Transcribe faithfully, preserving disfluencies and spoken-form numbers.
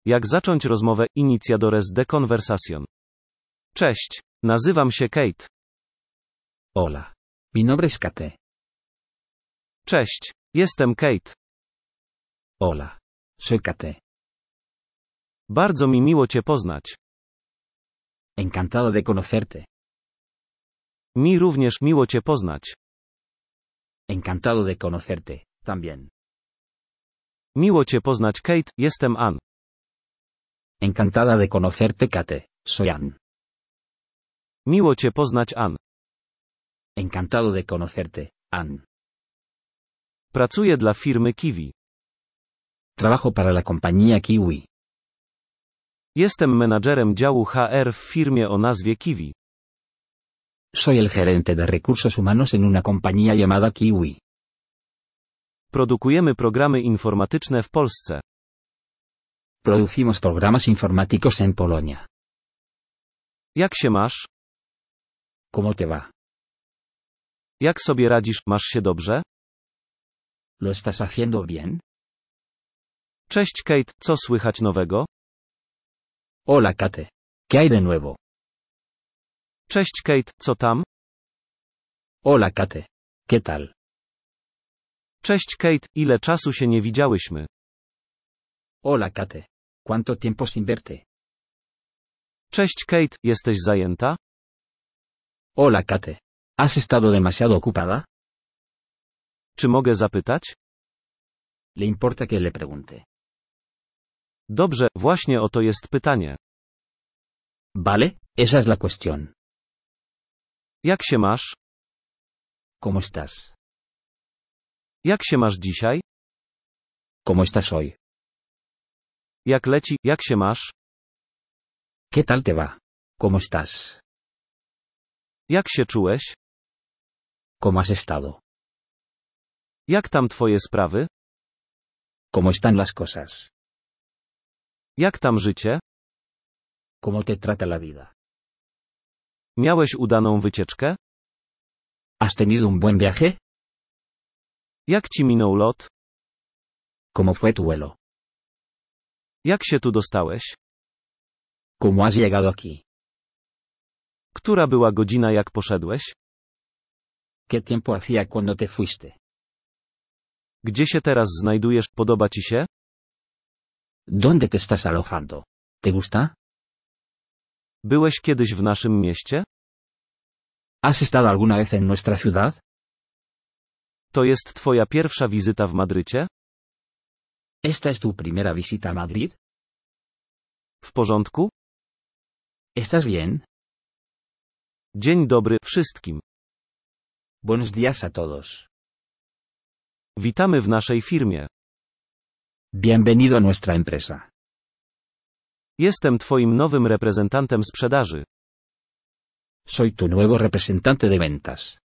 Jak zacząć rozmowę? Iniciadores de conversación. Cześć. Nazywam się Kate. Hola. Mi nombre es Kate. Cześć. Jestem Kate. Hola. Soy Kate. Bardzo mi miło Cię poznać. Encantado de conocerte. Mi również miło Cię poznać. Encantado de conocerte, también. Miło Cię poznać, Kate. Jestem Ann. Encantada de conocerte, Kate. Soy Ann. Miło Cię poznać, Ann. Encantado de conocerte, Ann. Pracuję dla firmy Kiwi. Trabajo para la compañía Kiwi. Jestem menadżerem działu H R w firmie o nazwie Kiwi. Soy el gerente de recursos humanos en una compañía llamada Kiwi. Produkujemy programy informatyczne w Polsce. Producimos programas informáticos en Polonia. Jak się masz? ¿Cómo te va? Jak sobie radzisz? Masz się dobrze? ¿Lo estás haciendo bien? Cześć, Kate. Co słychać nowego? Hola, Kate. ¿Qué hay de nuevo? Cześć, Kate. Co tam? Hola, Kate. ¿Qué tal? Cześć, Kate. Ile czasu się nie widziałyśmy? Hola, Kate. ¿Cuánto tiempo sin verte? Cześć, Kate. Jesteś zajęta? Hola, Kate. ¿Has estado demasiado ocupada? Czy mogę zapytać? ¿Le importa que le pregunte? Dobrze, właśnie o to jest pytanie. Vale, esa es la cuestión. Jak się masz? ¿Cómo estás? Jak się masz dzisiaj? ¿Cómo estás hoy? Jak leci? Jak się masz? ¿Qué tal te va? ¿Cómo estás? Jak się czułeś? ¿Cómo has estado? Jak tam twoje sprawy? ¿Cómo están las cosas? Jak tam życie? ¿Cómo te trata la vida? Miałeś udaną wycieczkę? ¿Has tenido un buen viaje? Jak ci minął lot? ¿Cómo fue tu vuelo? Jak się tu dostałeś? ¿Cómo has llegado aquí? Która była godzina, jak poszedłeś? ¿Qué tiempo hacía cuando te fuiste? Gdzie się teraz znajdujesz? Podoba ci się? ¿Dónde te estás alojando? ¿Te gusta? Byłeś kiedyś w naszym mieście? ¿Has estado alguna vez en nuestra ciudad? To jest twoja pierwsza wizyta w Madrycie? ¿Esta es tu primera visita a Madrid? W porządku? ¿Estás bien? Dzień dobry wszystkim. Buenos días a todos. Witamy w naszej firmie. Bienvenido a nuestra empresa. Jestem twoim nowym reprezentantem sprzedaży. Soy tu nuevo representante de ventas.